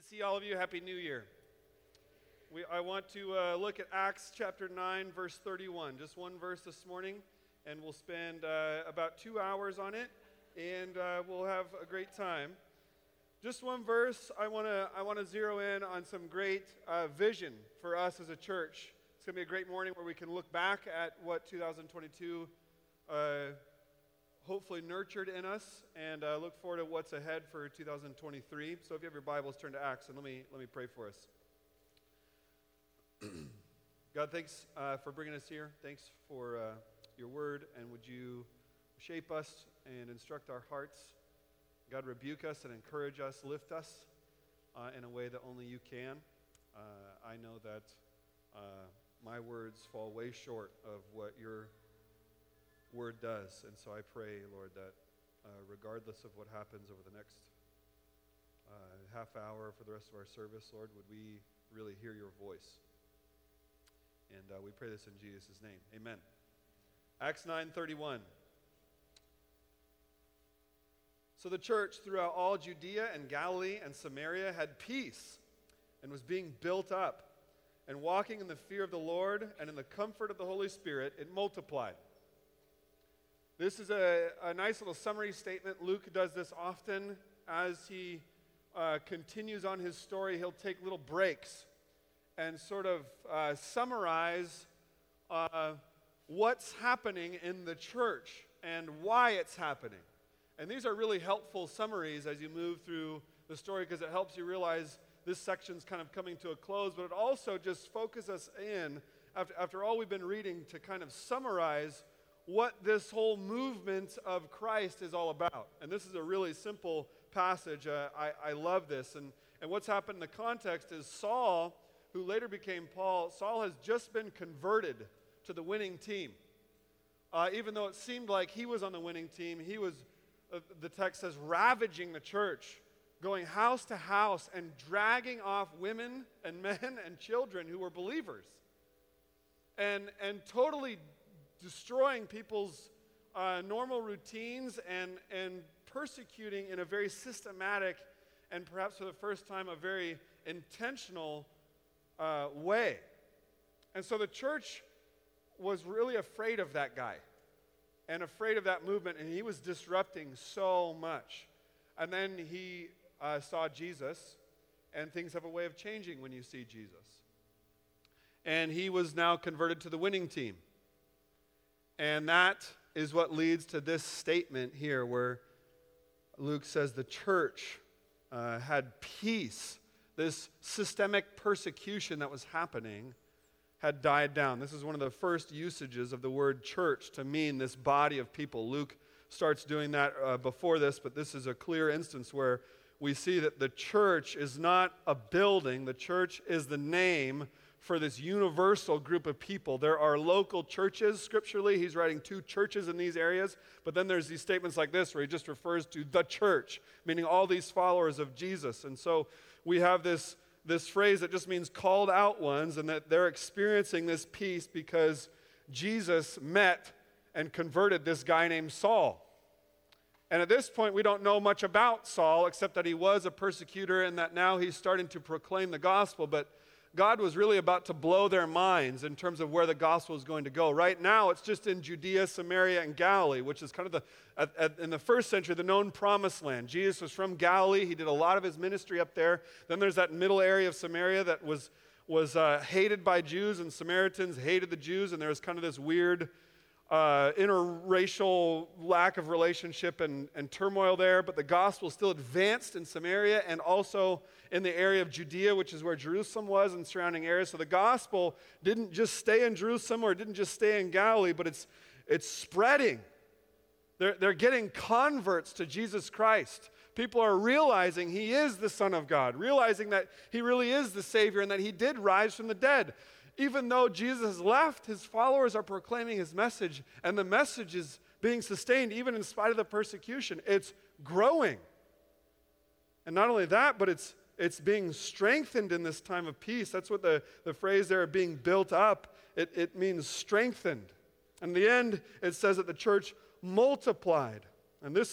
See all of you. Happy New Year. I want to look at Acts chapter 9, verse 31. Just one verse this morning, and we'll spend about 2 hours on it, and we'll have a great time. Just one verse. I want to zero in on some great vision for us as a church. It's going to be a great morning where we can look back at what 2022 hopefully nurtured in us, and look forward to what's ahead for 2023. So if you have your Bibles, turn to Acts, and let me pray for us. God, thanks for bringing us here. Thanks for your word, and would you shape us and instruct our hearts. God, rebuke us and encourage us, lift us in a way that only you can. I know that my words fall way short of what your word does, and so I pray, Lord, that regardless of what happens over the next half hour for the rest of our service, Lord, would we really hear your voice. And we pray this in Jesus' name. Amen. Acts 9:31. So the church throughout all Judea and Galilee and Samaria had peace and was being built up, and walking in the fear of the Lord and in the comfort of the Holy Spirit, it multiplied. This is a nice little summary statement. Luke does this often. As he continues on his story, he'll take little breaks and sort of summarize what's happening in the church and why it's happening. And these are really helpful summaries as you move through the story, because it helps you realize this section's kind of coming to a close, but it also just focuses us in, after all we've been reading, to kind of summarize what this whole movement of Christ is all about. And this is a really simple passage. I love this. And what's happened in the context is Saul, who later became Paul, Saul has just been converted to the winning team. Even though it seemed like he was on the winning team, he was, the text says, ravaging the church, going house to house and dragging off women and men and children who were believers. And totally destroying people's normal routines and persecuting in a very systematic and perhaps for the first time a very intentional way. And so the church was really afraid of that guy and afraid of that movement, and he was disrupting so much. And then he saw Jesus, and things have a way of changing when you see Jesus. And he was now converted to the winning team. And that is what leads to this statement here where Luke says the church had peace. This systemic persecution that was happening had died down. This is one of the first usages of the word church to mean this body of people. Luke starts doing that before this, but this is a clear instance where we see that the church is not a building. The church is the name for this universal group of people. There are local churches. Scripturally, he's writing 2 churches in these areas, but then there's these statements like this where he just refers to the church, meaning all these followers of Jesus. And so we have this phrase that just means called out ones, and that they're experiencing this peace because Jesus met and converted this guy named Saul. And at this point, we don't know much about Saul except that he was a persecutor and that now he's starting to proclaim the gospel, but God was really about to blow their minds in terms of where the gospel is going to go. Right now, it's just in Judea, Samaria, and Galilee, which is kind of in the first century, the known promised land. Jesus was from Galilee. He did a lot of his ministry up there. Then there's that middle area of Samaria that was hated by Jews, and Samaritans hated the Jews, and there was kind of this weird interracial lack of relationship and turmoil there. But the gospel still advanced in Samaria and also in the area of Judea, which is where Jerusalem was and surrounding areas. So the gospel didn't just stay in Jerusalem or it didn't just stay in Galilee, but it's spreading. They're getting converts to Jesus Christ. People are realizing he is the Son of God, realizing that he really is the Savior and that he did rise from the dead. Even though Jesus has left, his followers are proclaiming his message, and the message is being sustained even in spite of the persecution. It's growing. And not only that, but it's being strengthened in this time of peace. That's what the phrase there, being built up, it means strengthened. In the end, it says that the church multiplied. And this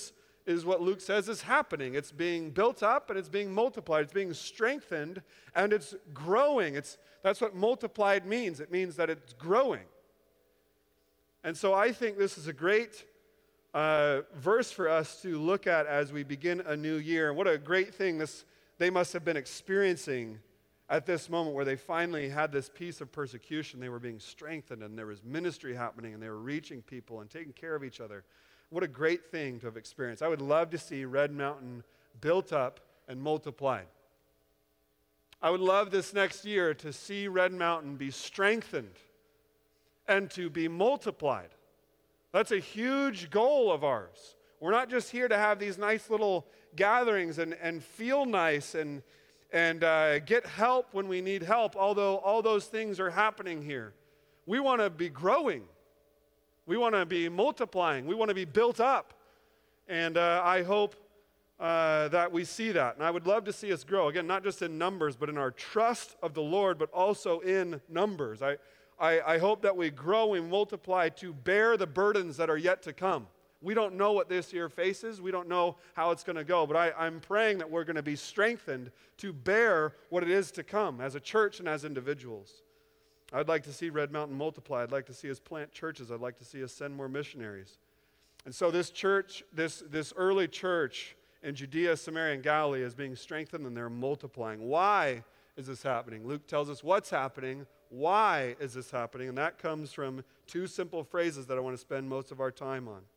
is what Luke says is happening. It's being built up and it's being multiplied. It's being strengthened and it's growing. That's what multiplied means. It means that it's growing. And so I think this is a great verse for us to look at as we begin a new year. And what a great thing they must have been experiencing at this moment where they finally had this piece of persecution. They were being strengthened and there was ministry happening and they were reaching people and taking care of each other. What a great thing to have experienced. I would love to see Red Mountain built up and multiplied. I would love this next year to see Red Mountain be strengthened and to be multiplied. That's a huge goal of ours. We're not just here to have these nice little gatherings and feel nice and get help when we need help, although all those things are happening here. We want to be growing. We want to be multiplying. We want to be built up. And I hope that we see that. And I would love to see us grow. Again, not just in numbers, but in our trust of the Lord, but also in numbers. I hope that we grow and multiply to bear the burdens that are yet to come. We don't know what this year faces. We don't know how it's going to go. But I'm praying that we're going to be strengthened to bear what it is to come as a church and as individuals. I'd like to see Red Mountain multiply. I'd like to see us plant churches. I'd like to see us send more missionaries. And so this church, this early church in Judea, Samaria, and Galilee is being strengthened and they're multiplying. Why is this happening? Luke tells us what's happening. Why is this happening? And that comes from two simple phrases that I want to spend most of our time on.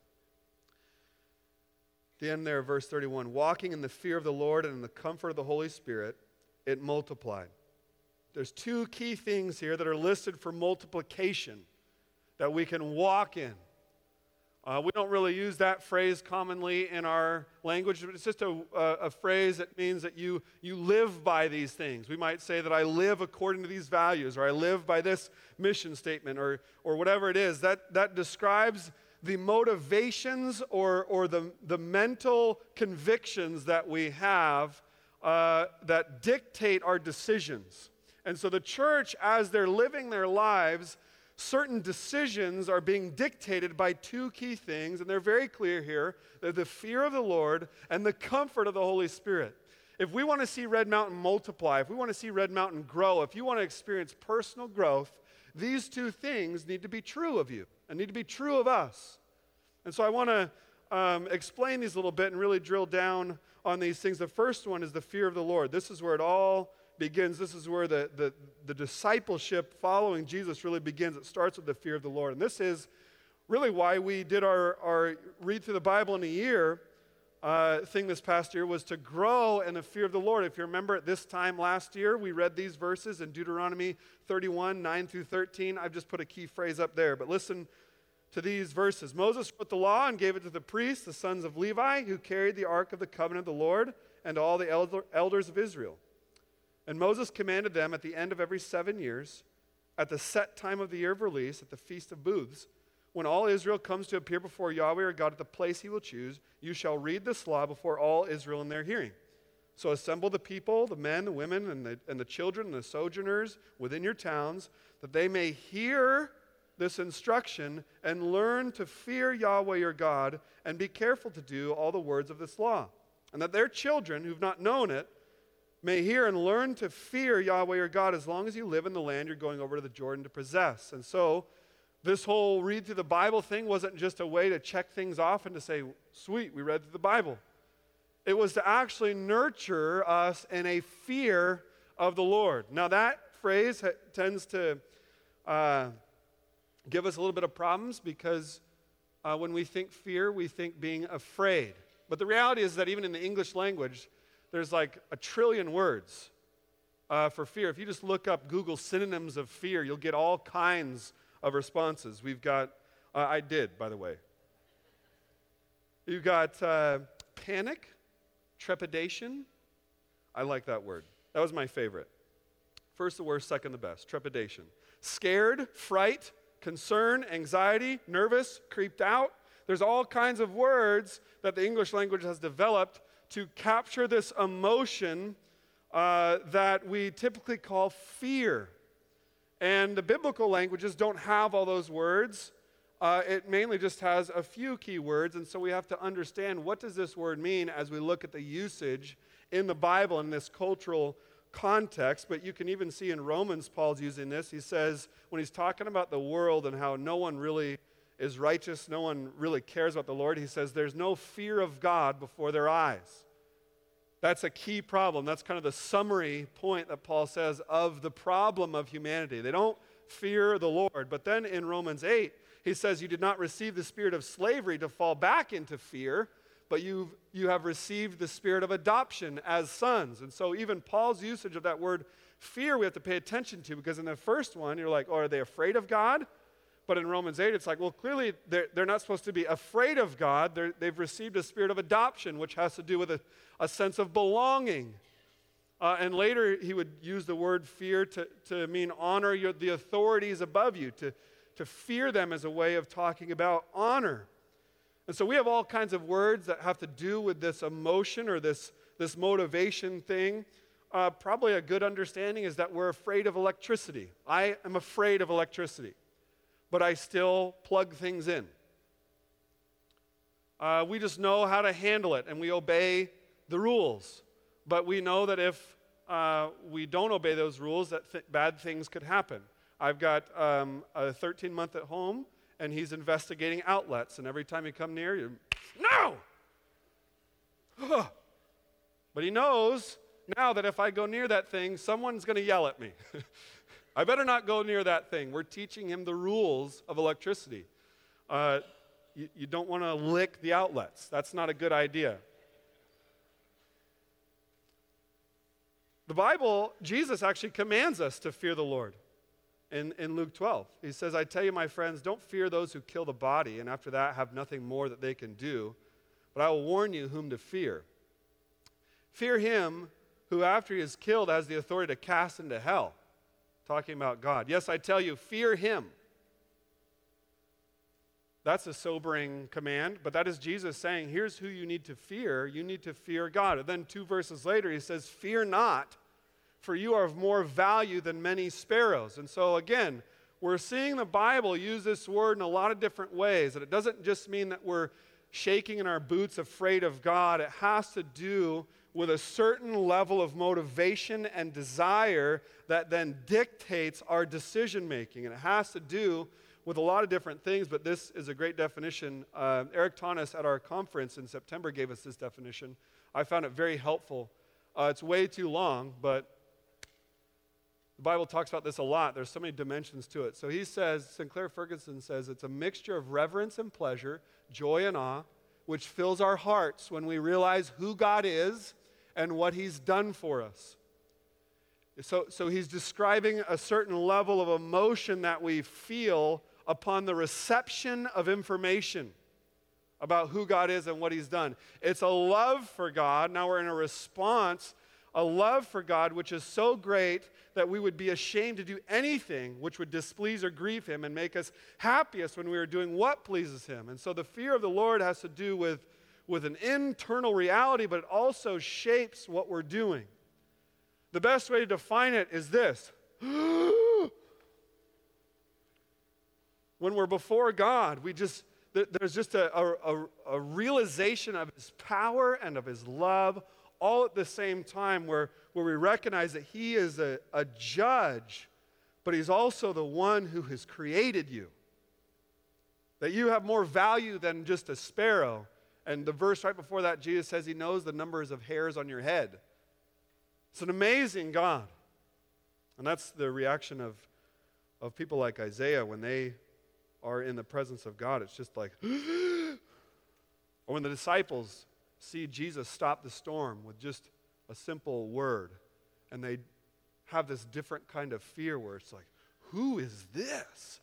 The end there, verse 31, walking in the fear of the Lord and in the comfort of the Holy Spirit, it multiplied. There's two key things here that are listed for multiplication that we can walk in. We don't really use that phrase commonly in our language, but it's just a phrase that means that you live by these things. We might say that I live according to these values, or I live by this mission statement, or whatever it is. That describes the motivations or the mental convictions that we have that dictate our decisions. And so the church, as they're living their lives, certain decisions are being dictated by two key things, and they're very clear here. They're the fear of the Lord and the comfort of the Holy Spirit. If we want to see Red Mountain multiply, if we want to see Red Mountain grow, if you want to experience personal growth, these two things need to be true of you and need to be true of us. And so I want to explain these a little bit and really drill down on these things. The first one is the fear of the Lord. This is where it all begins. This is where the discipleship following Jesus really begins. It starts with the fear of the Lord. And this is really why we did our read through the Bible in a year thing this past year, was to grow in the fear of the Lord. If you remember at this time last year, we read these verses in Deuteronomy 31, 9 through 13. I've just put a key phrase up there, but listen to these verses. Moses wrote the law and gave it to the priests, the sons of Levi, who carried the ark of the covenant of the Lord, and to all the elders of Israel. And Moses commanded them at the end of every 7 years, at the set time of the year of release, at the Feast of Booths, when all Israel comes to appear before Yahweh our God at the place he will choose, you shall read this law before all Israel in their hearing. So assemble the people, the men, the women, and the children, and the sojourners within your towns, that they may hear this instruction and learn to fear Yahweh your God and be careful to do all the words of this law. And that their children who've not known it may hear and learn to fear Yahweh your God as long as you live in the land you're going over to the Jordan to possess. And so this whole read through the Bible thing wasn't just a way to check things off and to say, sweet, we read through the Bible. It was to actually nurture us in a fear of the Lord. Now that phrase tends to give us a little bit of problems because when we think fear, we think being afraid. But the reality is that even in the English language, there's like 1 trillion words for fear. If you just look up Google synonyms of fear, you'll get all kinds of responses. We've got, I did, by the way. You've got panic, trepidation. I like that word. That was my favorite. First the worst, second the best, trepidation. Scared, fright, concern, anxiety, nervous, creeped out. There's all kinds of words that the English language has developed to capture this emotion that we typically call fear. And the biblical languages don't have all those words it mainly just has a few key words, and so we have to understand what does this word mean as we look at the usage in the Bible in this cultural context. But you can even see in Romans, Paul's using this. He says, when he's talking about the world and how no one really is righteous, no one really cares about the Lord, he says there's no fear of God before their eyes. That's a key problem. That's kind of the summary point that Paul says of the problem of humanity. They don't fear the Lord. But then in Romans 8, he says, you did not receive the spirit of slavery to fall back into fear, but you have received the spirit of adoption as sons. And so even Paul's usage of that word fear we have to pay attention to, because in the first one, you're like, oh, are they afraid of God? But in Romans 8, it's like, well, clearly they're not supposed to be afraid of God. They've received a spirit of adoption, which has to do with a sense of belonging. And later he would use the word fear to mean honor the authorities above you, to fear them as a way of talking about honor. And so we have all kinds of words that have to do with this emotion or this motivation thing. Probably a good understanding is that we're afraid of electricity. I am afraid of electricity, but I still plug things in. We just know how to handle it, and we obey the rules. But we know that if we don't obey those rules, that bad things could happen. I've got a 13-month at home, and he's investigating outlets. And every time you come near, you no! But he knows now that if I go near that thing, someone's going to yell at me. I better not go near that thing. We're teaching him the rules of electricity. You don't want to lick the outlets. That's not a good idea. The Bible, Jesus actually commands us to fear the Lord. In Luke 12, he says, I tell you, my friends, don't fear those who kill the body, and after that have nothing more that they can do. But I will warn you whom to fear. Fear him who after he is killed has the authority to cast into hell. Talking about God. Yes, I tell you, fear him. That's a sobering command, but that is Jesus saying, here's who you need to fear. You need to fear God. And then 2 verses later, he says, fear not, for you are of more value than many sparrows. And so again, we're seeing the Bible use this word in a lot of different ways. And it doesn't just mean that we're shaking in our boots afraid of God. It has to do with a certain level of motivation and desire that then dictates our decision making. And it has to do with a lot of different things, but this is a great definition. Eric Tanis at our conference in September gave us this definition. I found it very helpful. It's way too long, but the Bible talks about this a lot. There's so many dimensions to it. So he says, Sinclair Ferguson says, it's a mixture of reverence and pleasure, joy and awe, which fills our hearts when we realize who God is and what he's done for us. So he's describing a certain level of emotion that we feel upon the reception of information about who God is and what he's done. It's a love for God. Now we're in a response, a love for God which is so great that we would be ashamed to do anything which would displease or grieve him and make us happiest when we are doing what pleases him. And so the fear of the Lord has to do with an internal reality, but it also shapes what we're doing. The best way to define it is this. When we're before God, there's just a realization of his power and of his love all at the same time where we recognize that he is a judge, but he's also the one who has created you. That you have more value than just a sparrow. And the verse right before that, Jesus says he knows the numbers of hairs on your head. It's an amazing God. And that's the reaction of people like Isaiah when they are in the presence of God. It's just like, or when the disciples see Jesus stop the storm with just a simple word, and they have this different kind of fear where it's like, who is this?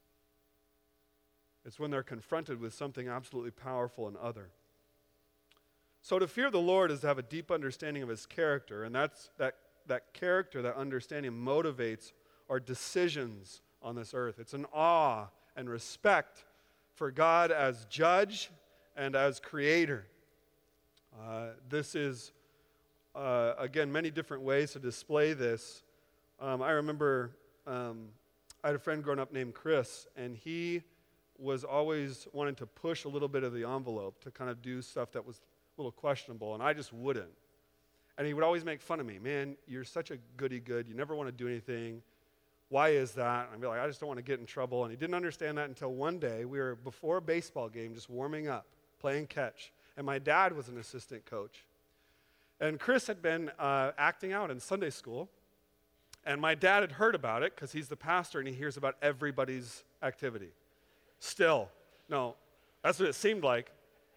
It's when they're confronted with something absolutely powerful and other. So to fear the Lord is to have a deep understanding of his character, and that character, that understanding motivates our decisions on this earth. It's an awe and respect for God as judge and as creator. This is, again, many different ways to display this. I remember I had a friend growing up named Chris, and he was always wanting to push a little bit of the envelope to kind of do stuff that was a little questionable, and I just wouldn't. And he would always make fun of me. Man, you're such a goody-good. You never want to do anything. Why is that? And I'd be like, I just don't want to get in trouble. And he didn't understand that until one day we were before a baseball game just warming up, playing catch. And my dad was an assistant coach. And Chris had been acting out in Sunday school. And my dad had heard about it because he's the pastor and he hears about everybody's activity. Still. No, that's what it seemed like.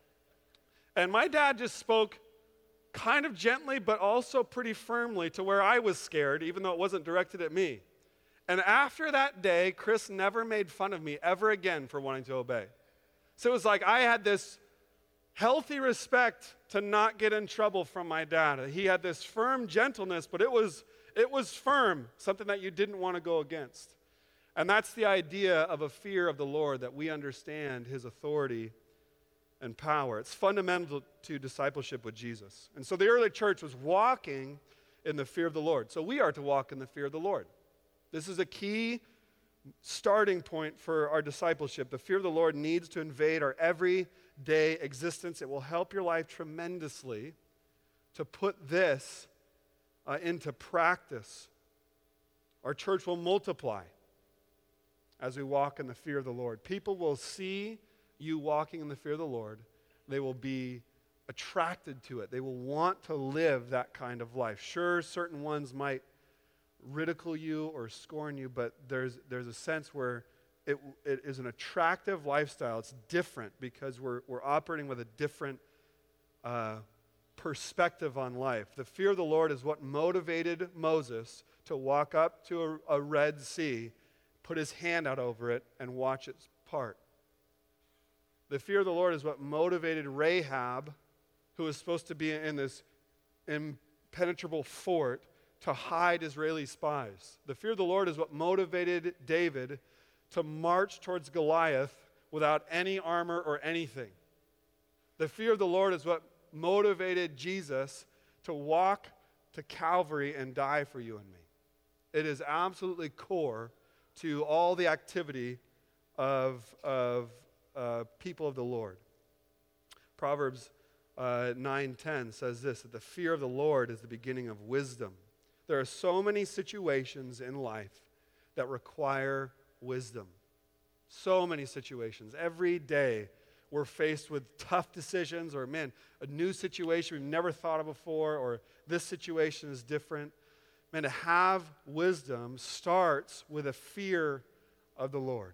And my dad just spoke kind of gently, but also pretty firmly to where I was scared, even though it wasn't directed at me. And after that day, Chris never made fun of me ever again for wanting to obey. So it was like I had this healthy respect to not get in trouble from my dad. He had this firm gentleness, but it was firm, something that you didn't want to go against. And that's the idea of a fear of the Lord, that we understand his authority and power. It's fundamental to discipleship with Jesus. And so the early church was walking in the fear of the Lord. So we are to walk in the fear of the Lord. This is a key starting point for our discipleship. The fear of the Lord needs to invade our everyday existence. It will help your life tremendously to put this into practice. Our church will multiply as we walk in the fear of the Lord. People will see you walking in the fear of the Lord. They will be attracted to it. They will want to live that kind of life. Sure, certain ones might ridicule you or scorn you, but there's a sense where it is an attractive lifestyle. It's different because we're operating with a different perspective on life. The fear of the Lord is what motivated Moses to walk up to a Red Sea, put his hand out over it, and watch it part. The fear of the Lord is what motivated Rahab, who was supposed to be in this impenetrable fort, to hide Israeli spies. The fear of the Lord is what motivated David to march towards Goliath without any armor or anything. The fear of the Lord is what motivated Jesus to walk to Calvary and die for you and me. It is absolutely core to all the activity of people of the Lord. Proverbs 9:10 says this, that the fear of the Lord is the beginning of wisdom. There are so many situations in life that require wisdom. So many situations. Every day we're faced with tough decisions, or a new situation we've never thought of before, or this situation is different. To have wisdom starts with a fear of the Lord.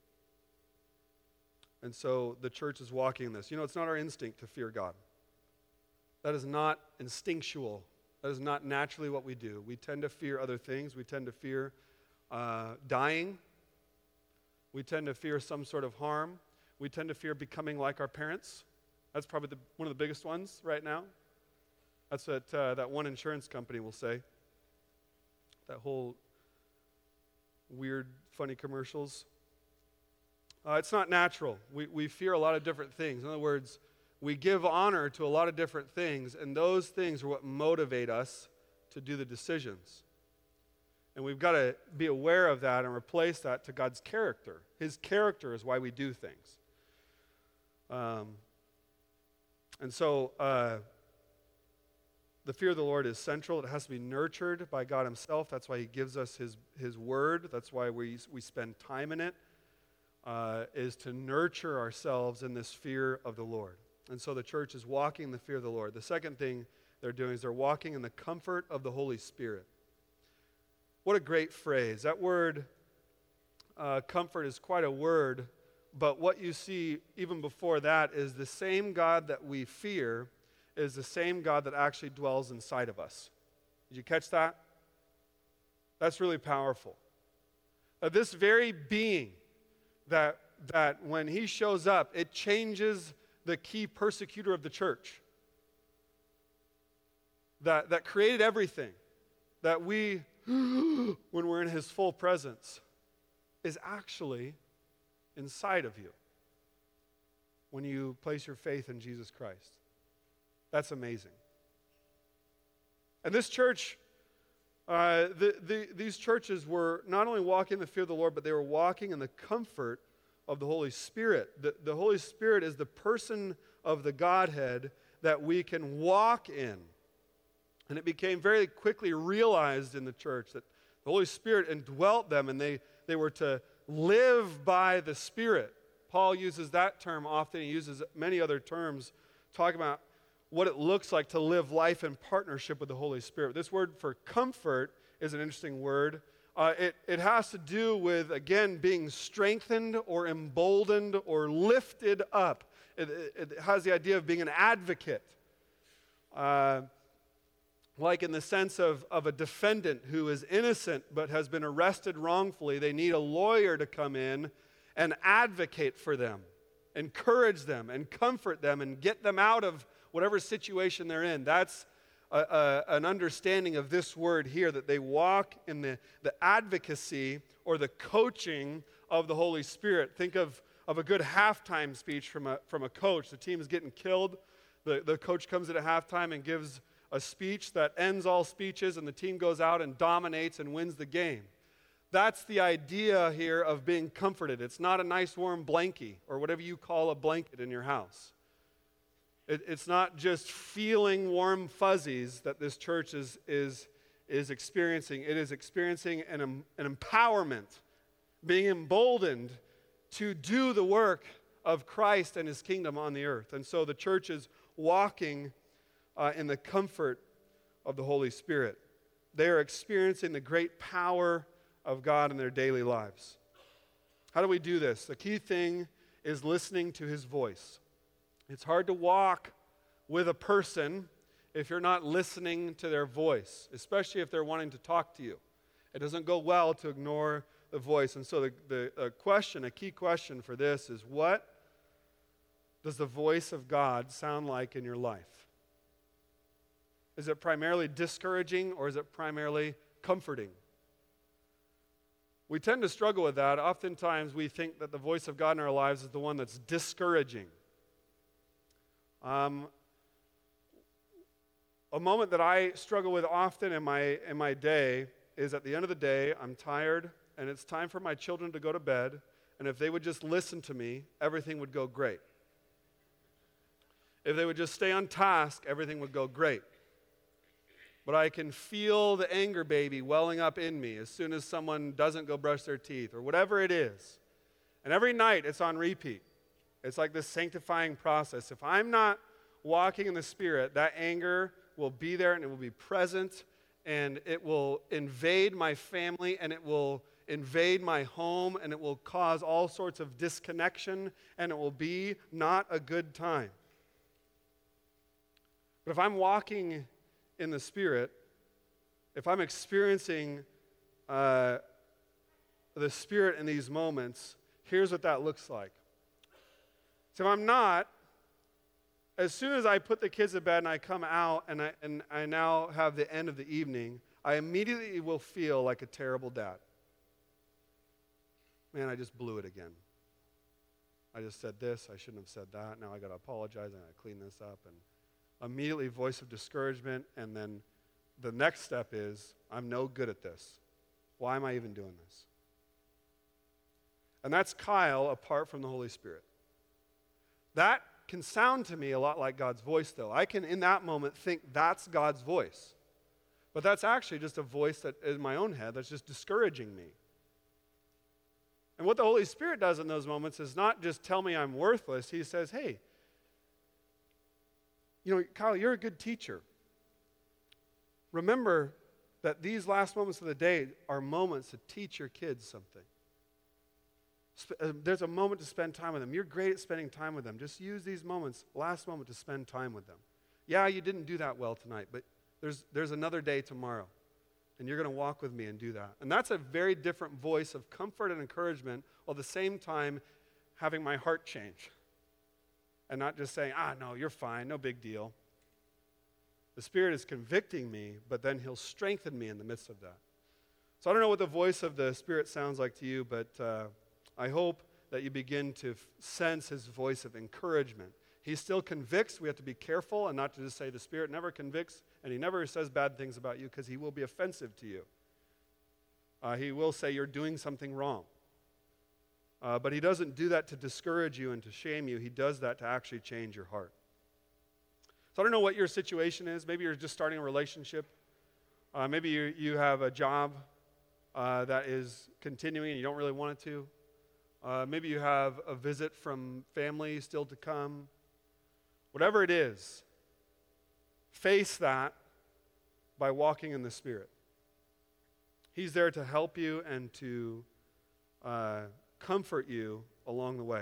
And so the church is walking in this. It's not our instinct to fear God. That is not instinctual. That is not naturally what we do. We tend to fear other things. We tend to fear dying. We tend to fear some sort of harm. We tend to fear becoming like our parents. That's probably one of the biggest ones right now. That's what that one insurance company will say. That whole weird, funny commercials. It's not natural. We fear a lot of different things. In other words, we give honor to a lot of different things, and those things are what motivate us to do the decisions. And we've got to be aware of that and replace that to God's character. His character is why we do things. And so the fear of the Lord is central. It has to be nurtured by God himself. That's why he gives us his word. That's why we spend time in it, is to nurture ourselves in this fear of the Lord. And so the church is walking in the fear of the Lord. The second thing they're doing is they're walking in the comfort of the Holy Spirit. What a great phrase. That word, comfort, is quite a word, but what you see even before that is the same God that we fear is the same God that actually dwells inside of us. Did you catch that? That's really powerful. This very being that when he shows up, it changes the key persecutor of the church. That created everything. That we, when we're in his full presence, is actually inside of you when you place your faith in Jesus Christ. That's amazing. And this church, these churches were not only walking in the fear of the Lord, but they were walking in the comfort of the Holy Spirit. The Holy Spirit is the person of the Godhead that we can walk in. And it became very quickly realized in the church that the Holy Spirit indwelt them, and they were to live by the Spirit. Paul uses that term often. He uses many other terms talking about what it looks like to live life in partnership with the Holy Spirit. This word for comfort is an interesting word. It has to do with, again, being strengthened or emboldened or lifted up. It has the idea of being an advocate. Like in the sense of a defendant who is innocent but has been arrested wrongfully, they need a lawyer to come in and advocate for them, encourage them, and comfort them, and get them out of whatever situation they're in. That's an understanding of this word here, that they walk in the advocacy or the coaching of the Holy Spirit. Think of a good halftime speech from a coach. The team is getting killed. The coach comes at a halftime and gives a speech that ends all speeches, and the team goes out and dominates and wins the game. That's the idea here of being comforted. It's not a nice warm blankie or whatever you call a blanket in your house. It's not just feeling warm fuzzies that this church is experiencing. It is experiencing an empowerment, being emboldened to do the work of Christ and his kingdom on the earth. And so the church is walking in the comfort of the Holy Spirit. They are experiencing the great power of God in their daily lives. How do we do this? The key thing is listening to his voice. It's hard to walk with a person if you're not listening to their voice, especially if they're wanting to talk to you. It doesn't go well to ignore the voice. And so a key question for this is, what does the voice of God sound like in your life? Is it primarily discouraging, or is it primarily comforting? We tend to struggle with that. Oftentimes we think that the voice of God in our lives is the one that's discouraging. A moment that I struggle with often in my day is, at the end of the day, I'm tired and it's time for my children to go to bed, and if they would just listen to me, everything would go great. If they would just stay on task, everything would go great. But I can feel the anger baby welling up in me as soon as someone doesn't go brush their teeth or whatever it is. And every night it's on repeat. It's like this sanctifying process. If I'm not walking in the Spirit, that anger will be there and it will be present, and it will invade my family, and it will invade my home, and it will cause all sorts of disconnection, and it will be not a good time. But if I'm walking in the Spirit, if I'm experiencing the Spirit in these moments, here's what that looks like. So if I'm not, as soon as I put the kids to bed and I come out and I now have the end of the evening, I immediately will feel like a terrible dad. Man, I just blew it again. I just said this, I shouldn't have said that. Now I got to apologize, and I got to clean this up. And immediately voice of discouragement, and then the next step is, I'm no good at this. Why am I even doing this? And that's Kyle apart from the Holy Spirit. That can sound to me a lot like God's voice, though. I can, in that moment, think that's God's voice. But that's actually just a voice that is in my own head that's just discouraging me. And what the Holy Spirit does in those moments is not just tell me I'm worthless. He says, hey, Kyle, you're a good teacher. Remember that these last moments of the day are moments to teach your kids something. There's a moment to spend time with them. You're great at spending time with them. Just use these moments, last moment, to spend time with them. Yeah, you didn't do that well tonight, but there's another day tomorrow, and you're going to walk with me and do that. And that's a very different voice of comfort and encouragement, while at the same time having my heart change. And not just saying, no, you're fine, no big deal. The Spirit is convicting me, but then he'll strengthen me in the midst of that. So I don't know what the voice of the Spirit sounds like to you, but I hope that you begin to sense his voice of encouragement. He still convicts. We have to be careful and not to just say the Spirit never convicts, and he never says bad things about you, because he will be offensive to you. He will say you're doing something wrong. But he doesn't do that to discourage you and to shame you. He does that to actually change your heart. So I don't know what your situation is. Maybe you're just starting a relationship. Maybe you have a job that is continuing and you don't really want it to. Maybe you have a visit from family still to come. Whatever it is, face that by walking in the Spirit. He's there to help you and to comfort you along the way.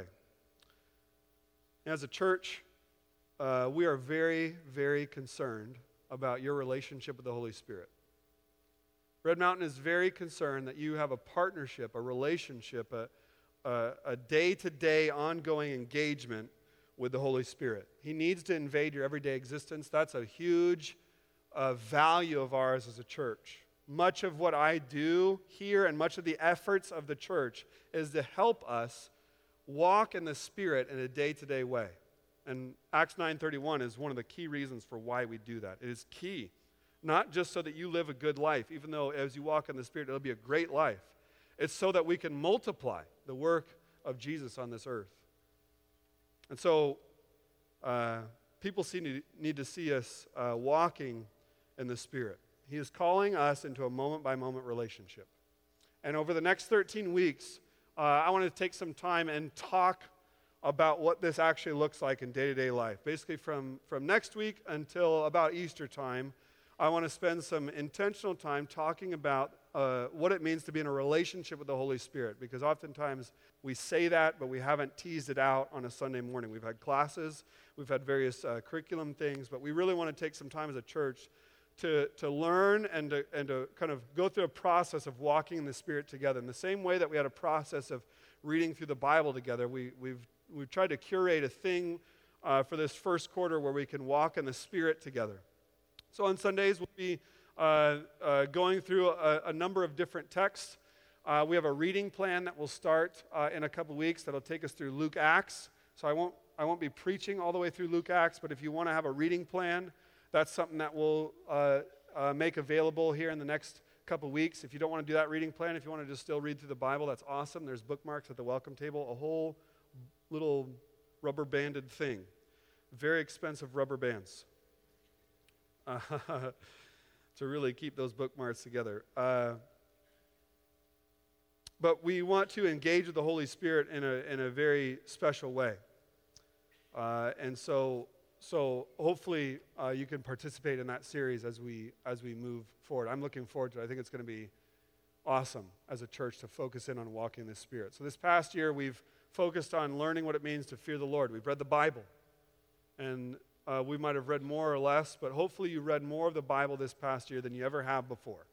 As a church, we are very, very concerned about your relationship with the Holy Spirit. Red Mountain is very concerned that you have a partnership, a relationship, a day-to-day ongoing engagement with the Holy Spirit. He needs to invade your everyday existence. That's a huge value of ours as a church. Much of what I do here and much of the efforts of the church is to help us walk in the Spirit in a day-to-day way. And Acts 9:31 is one of the key reasons for why we do that. It is key, not just so that you live a good life, even though as you walk in the Spirit, it'll be a great life. It's so that we can multiply the work of Jesus on this earth. And so people need to see us walking in the Spirit. He is calling us into a moment-by-moment relationship. And over the next 13 weeks, I want to take some time and talk about what this actually looks like in day-to-day life. Basically from next week until about Easter time, I want to spend some intentional time talking about what it means to be in a relationship with the Holy Spirit, because oftentimes we say that, but we haven't teased it out on a Sunday morning. We've had classes, we've had various curriculum things, but we really want to take some time as a church to learn and to kind of go through a process of walking in the Spirit together. In the same way that we had a process of reading through the Bible together, we've tried to curate a thing for this first quarter where we can walk in the Spirit together. So on Sundays, we'll be going through a number of different texts. We have a reading plan that will start in a couple weeks that'll take us through Luke Acts. So I won't be preaching all the way through Luke Acts, but if you want to have a reading plan, that's something that we'll make available here in the next couple weeks. If you don't want to do that reading plan, if you want to just still read through the Bible, that's awesome. There's bookmarks at the welcome table, a whole little rubber banded thing. Very expensive rubber bands to really keep those bookmarks together. But we want to engage with the Holy Spirit in a very special way. And so hopefully you can participate in that series as we move forward. I'm looking forward to it. I think it's going to be awesome as a church to focus in on walking in the Spirit. So this past year we've focused on learning what it means to fear the Lord. We've read the Bible. And we might have read more or less, but hopefully you read more of the Bible this past year than you ever have before.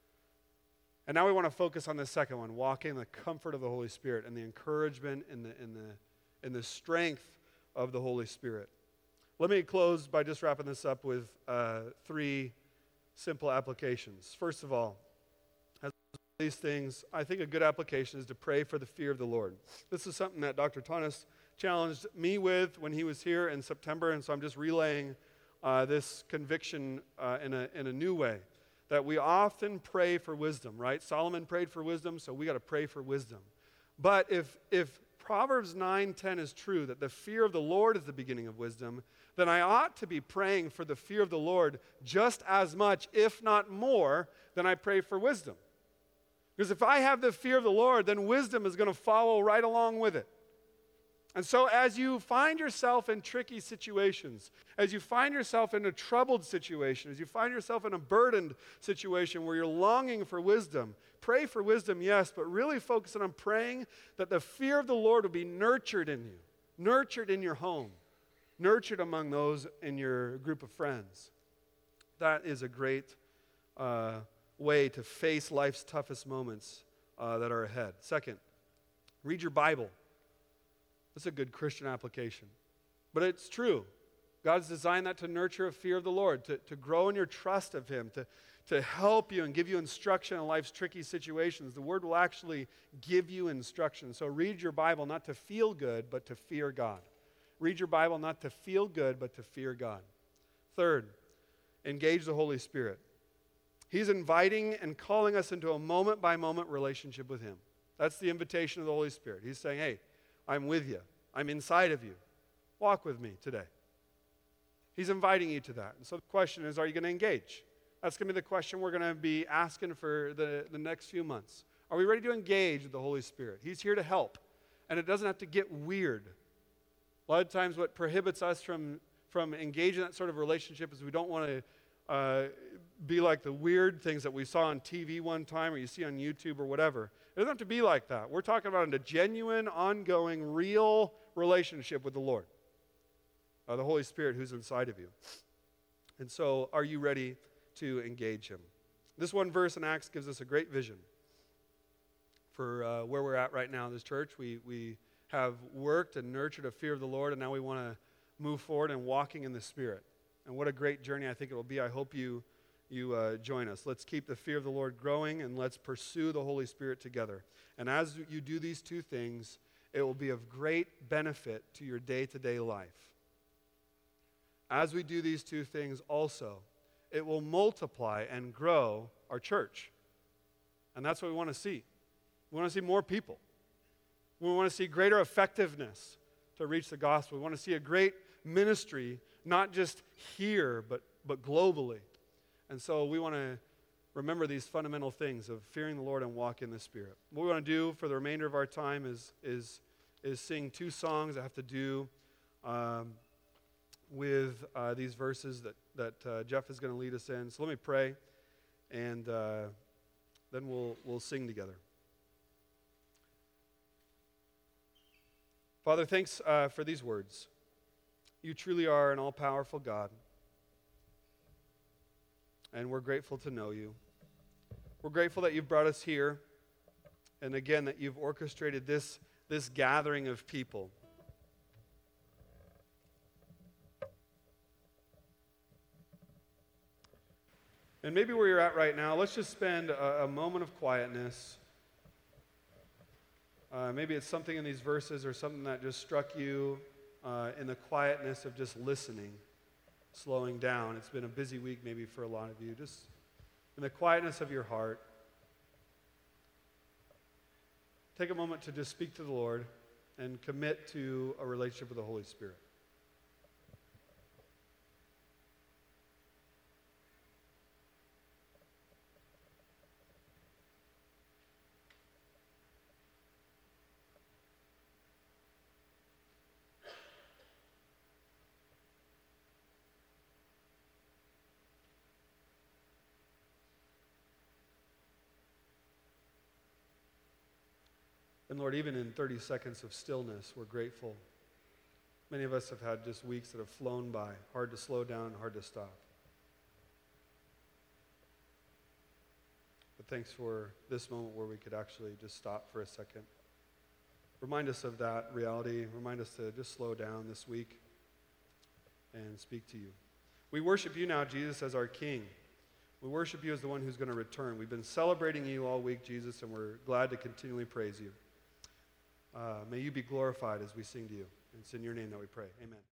And now we want to focus on the second one, walking in the comfort of the Holy Spirit and the encouragement and the strength of the Holy Spirit. Let me close by just wrapping this up with 3 simple applications. First of all, as these things, I think a good application is to pray for the fear of the Lord. This is something that Dr. Thomas challenged me with when he was here in September, and so I'm just relaying this conviction in a new way. That we often pray for wisdom, right? Solomon prayed for wisdom, so we got to pray for wisdom. But if Proverbs 9:10 is true, that the fear of the Lord is the beginning of wisdom, then I ought to be praying for the fear of the Lord just as much, if not more, than I pray for wisdom. Because if I have the fear of the Lord, then wisdom is going to follow right along with it. And so as you find yourself in tricky situations, as you find yourself in a troubled situation, as you find yourself in a burdened situation where you're longing for wisdom, pray for wisdom, yes, but really focus on praying that the fear of the Lord will be nurtured in you, nurtured in your home, nurtured among those in your group of friends. That is a great way to face life's toughest moments that are ahead. Second, read your Bible. That's a good Christian application. But it's true. God's designed that to nurture a fear of the Lord, to grow in your trust of Him, to help you and give you instruction in life's tricky situations. The Word will actually give you instruction. So read your Bible not to feel good, but to fear God. Read your Bible not to feel good, but to fear God. Third, engage the Holy Spirit. He's inviting and calling us into a moment-by-moment relationship with Him. That's the invitation of the Holy Spirit. He's saying, hey, I'm with you. I'm inside of you. Walk with me today. He's inviting you to that. And so the question is, are you going to engage? That's going to be the question we're going to be asking for the next few months. Are we ready to engage with the Holy Spirit? He's here to help. And it doesn't have to get weird. A lot of times what prohibits us from engaging in that sort of relationship is we don't want to be like the weird things that we saw on TV one time or you see on YouTube or whatever. It doesn't have to be like that. We're talking about a genuine, ongoing, real relationship with the Lord. The Holy Spirit who's inside of you. And so, are you ready to engage Him? This one verse in Acts gives us a great vision for where we're at right now in this church. We have worked and nurtured a fear of the Lord, and now we want to move forward and walking in the Spirit. And what a great journey I think it will be. I hope you join us. Let's keep the fear of the Lord growing, and let's pursue the Holy Spirit together. And as you do these two things, it will be of great benefit to your day-to-day life. As we do these two things also, it will multiply and grow our church. And that's what we want to see. We want to see more people. We want to see greater effectiveness to reach the gospel. We want to see a great ministry, not just here, but globally. And so we want to remember these fundamental things of fearing the Lord and walk in the Spirit. What we want to do for the remainder of our time is sing two songs that have to do with these verses that Jeff is going to lead us in. So let me pray, and then we'll sing together. Father, thanks for these words. You truly are an all-powerful God, and we're grateful to know you. We're grateful that you've brought us here, and again, that you've orchestrated this gathering of people. And maybe where you're at right now, let's just spend a moment of quietness. Maybe it's something in these verses or something that just struck you in the quietness of just listening, slowing down. It's been a busy week maybe for a lot of you. Just in the quietness of your heart, take a moment to just speak to the Lord and commit to a relationship with the Holy Spirit. And Lord, even in 30 seconds of stillness, we're grateful. Many of us have had just weeks that have flown by, hard to slow down, hard to stop. But thanks for this moment where we could actually just stop for a second. Remind us of that reality. Remind us to just slow down this week and speak to you. We worship you now, Jesus, as our King. We worship you as the one who's going to return. We've been celebrating you all week, Jesus, and we're glad to continually praise you. May you be glorified as we sing to you. It's in your name that we pray. Amen.